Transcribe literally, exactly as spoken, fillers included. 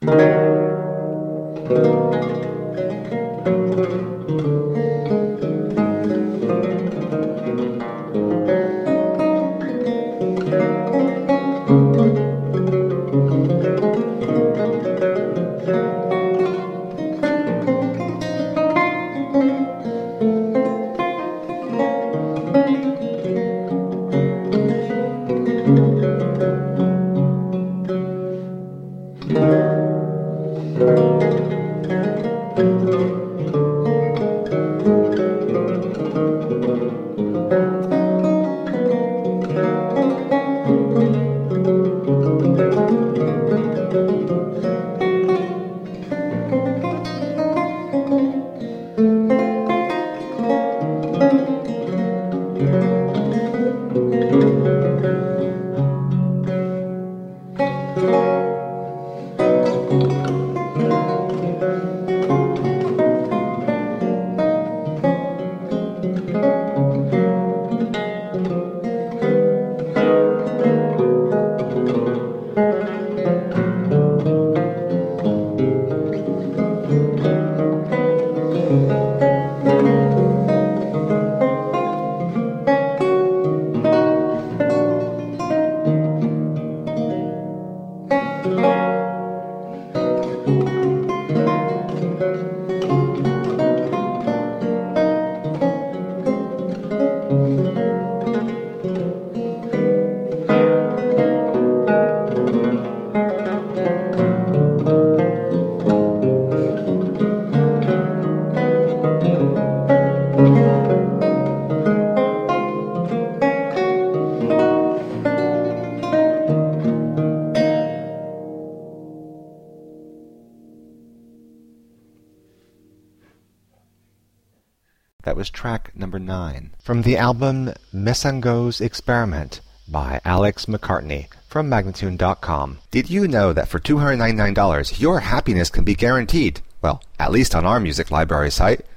That was track number nine from the album Messango's Experiment by Alex McCartney from Magnatune dot com. Did you know that for two hundred ninety-nine dollars your happiness can be guaranteed? Well, at least on our music library site.